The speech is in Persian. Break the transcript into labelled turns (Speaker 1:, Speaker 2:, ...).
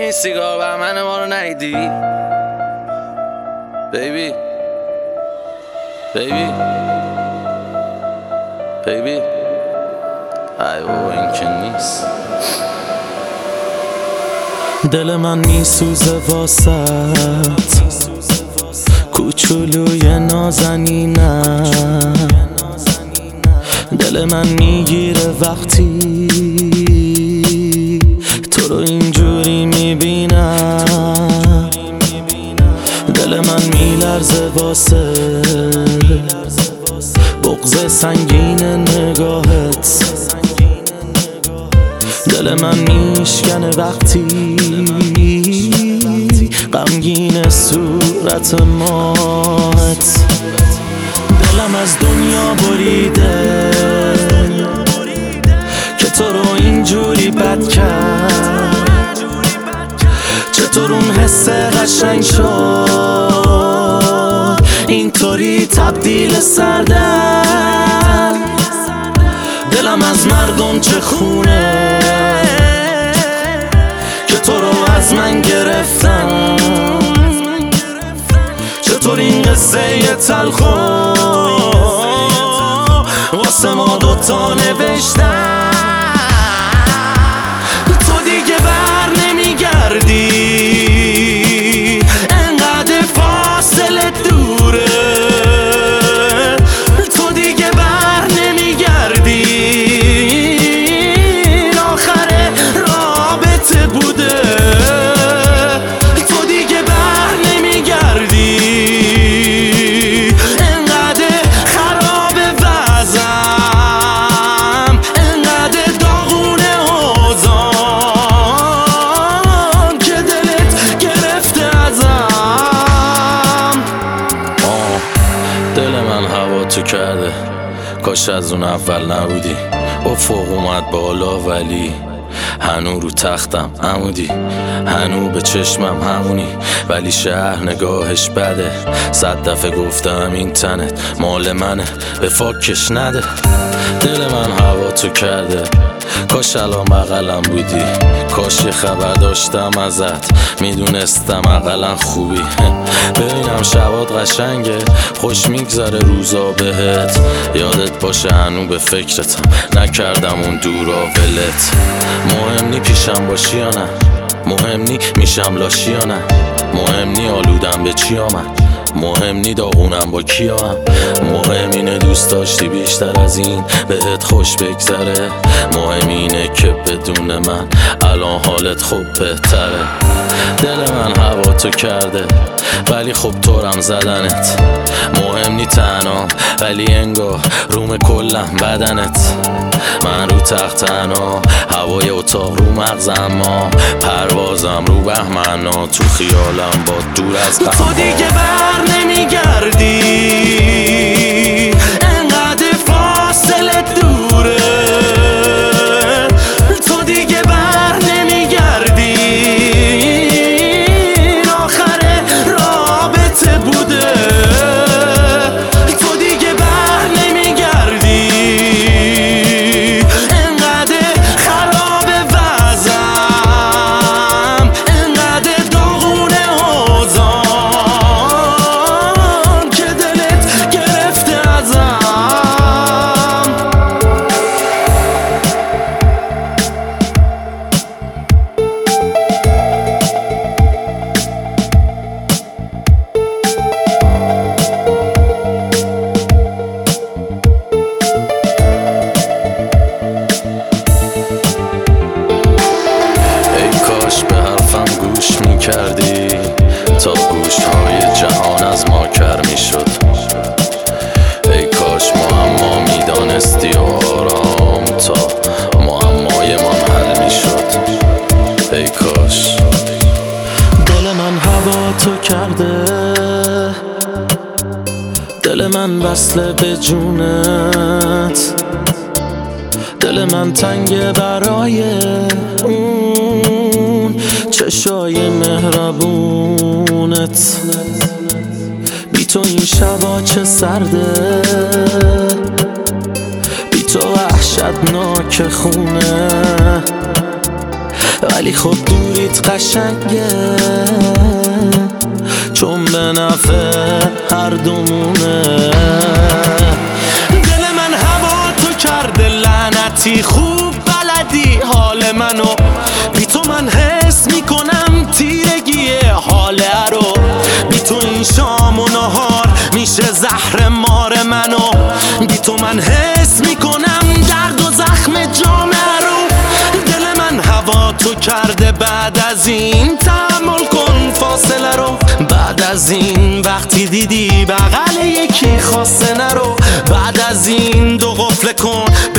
Speaker 1: این سیگار بهمن ما رو ندیدی؟ بیبی بیبی بیبی ای بابا این که نیست.
Speaker 2: دل من میسوزه واسط کوچولوی نازنینم، دل من میگیره وقتی تو رو اینجوری میبینم. دل من میلرزه واسه بغض سنگین نگاهت، دل من میشکنه وقتی غمگین صورت مات. دلم از دنیا بریده که تو رو اینجوری بد کرد، چطور اون حس قشنگ شد اینطوری تبدیل سردن. دلم از مردم چه خونه که تو رو از من گرفتم، چطور این قصه تلخو واسه ما دوتا نوشتم. تو دیگه بر نمیگردی، انقدر فاصله دوره، تو دیگه بر نمیگردی، آخر رابطه بوده. تو دیگه بر نمیگردی، انقدر خراب وضعم، انقدر داغونه اوضاعم که دلت گرفته ازم.
Speaker 1: دل من هوا تو کرده، کاش از اون اول نبودی. افق اومد بالا ولی هنو رو تختم عمودی، هنو به چشمم همونی، ولی شهر نگاهش بده. 100 دفعه گفتم این تنت مال منه، به فاکش نده. دل من هوا تو کرده، کاش الان بغلم بودی، کاش یه خبر داشتم ازت، میدونستم اقلا خوبی. ببینم شبات قشنگه، خوش میگذره روزا بهت، یادت باشه هنو به فکرتم، نکردم اون دورا ولت. مهم نی پیشم باشی یا نه، مهم نی میشم لاشی یا نه، مهم نی آلودم به چی آمد، مهم نی داغونم با کیام، مهم اینه دوست داشتی بیشتر از این بهت خوش بگذره، مهم اینه که بدون من الان حالت خوب بهتره. دل من هوا تو کرده ولی خب تورم زدنت، مهم نی تنها ولی انگار روم کلم بدنت. من رو تخت تنها، هوای اتاق رو مغزم، ما پروازم رو بهمنا، تو خیالم با دور از غم.
Speaker 2: تو دیگه بر نمیگردی، انقدر فاصله دوره، تو دیگه بر نمیگردی، آخر رابطه بوده. تو دیگه بر نمیگردی، انقدر خراب وضعم، انقدر داغونه اوضاعم که دلت گرفته ازم.
Speaker 1: کردی تا گوشهای جهان از ما کر می شد. ای کاش معما می دانستی و آرام تا معمای من حل می شد. ای کاش.
Speaker 2: دل من هوا تو کرده، دل من وصله به جونت، دل من تنگه برای اون چشای مهربونت. بی تو این شبا چه سرده، بی تو وحشتناک خونه. ولی خب دوریت قشنگه، چون به نفع هر دومونه. دل من هوا تو کرده لعنتی، خوب بلدی حال منو، بی تو من حس میکنم تیرگیه حاله رو. بی تو این شام و نهار میشه زهر مار منو، بی تو من حس میکنم درد و زخم جامعه رو. دل من هوا تو کرده، بعد از این تحمل کن فاصله رو. بعد از این وقتی دیدی بغل یکی خواسته نرو، بعد از این دو قفل کن